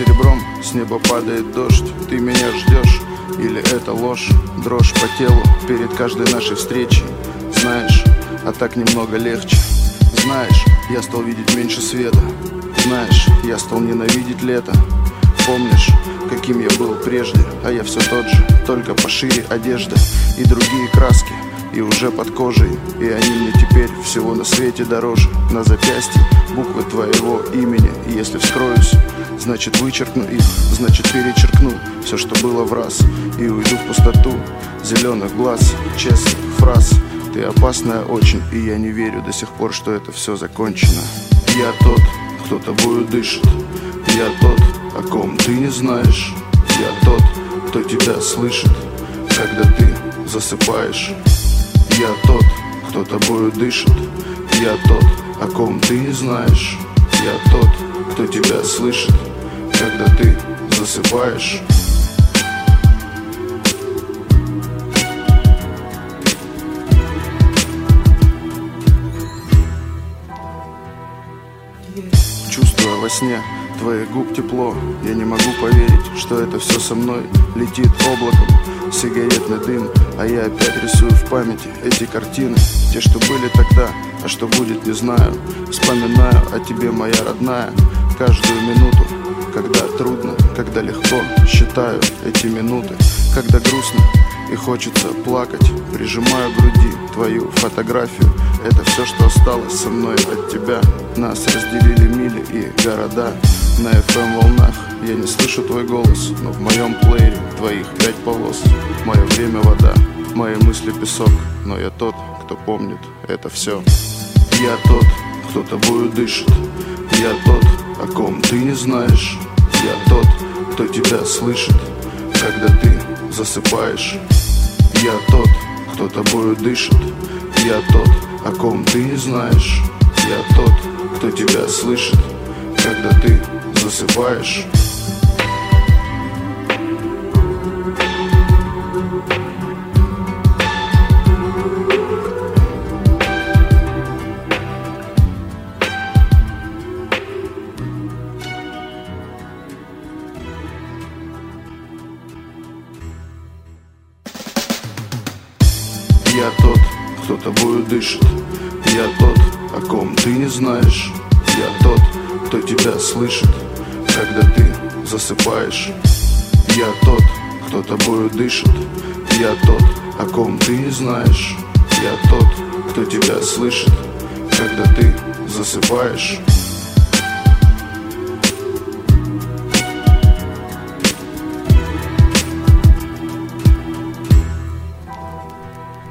серебром, с неба падает дождь. Ты меня ждешь, или это ложь? Дрожь по телу перед каждой нашей встречей. Знаешь, а так немного легче. Знаешь, я стал видеть меньше света. Знаешь, я стал ненавидеть лето. Помнишь, каким я был прежде? А я все тот же, только пошире одежда и другие краски, и уже под кожей. И они мне теперь всего на свете дороже. На запястье буквы твоего имени. И если вскроюсь, значит вычеркну их, значит перечеркну все, что было в раз, и уйду в пустоту зеленых глаз, честных фраз. Ты опасная очень, и я не верю до сих пор, что это все закончено. Я тот, кто тобою дышит. Я тот, о ком ты не знаешь. Я тот, кто тебя слышит, когда ты засыпаешь. Я тот, кто тобою дышит. Я тот, о ком ты не знаешь. Я тот, кто тебя слышит, когда ты засыпаешь. Чувствуя во сне твоих губ тепло, я не могу поверить, что это все со мной летит облаком сигаретный дым. А я опять рисую в памяти эти картины, те, что были тогда, а что будет, не знаю. Вспоминаю о тебе, моя родная, каждую минуту, когда трудно, когда легко. Считаю эти минуты, когда грустно и хочется плакать. Прижимаю к груди твою фотографию. Это все, что осталось со мной от тебя. Нас разделили мили и города. На FM волнах я не слышу твой голос, но в моем плеере твоих 5 полос. Мое время вода, мои мысли песок, но я тот, кто помнит это все. Я тот, кто тобою дышит. Я тот, о ком ты не знаешь. Я тот, кто тебя слышит, когда ты засыпаешь. Я тот, кто тобою дышит. Я тот, о ком ты не знаешь. Я тот, кто тебя слышит, когда ты засыпаешь. Я тот, кто тобою дышит. Я тот, о ком ты не знаешь. Я тот, кто тебя слышит, когда ты засыпаешь. Я тот, кто тобою дышит. Я тот, о ком ты не знаешь. Я тот, кто тебя слышит, когда ты засыпаешь.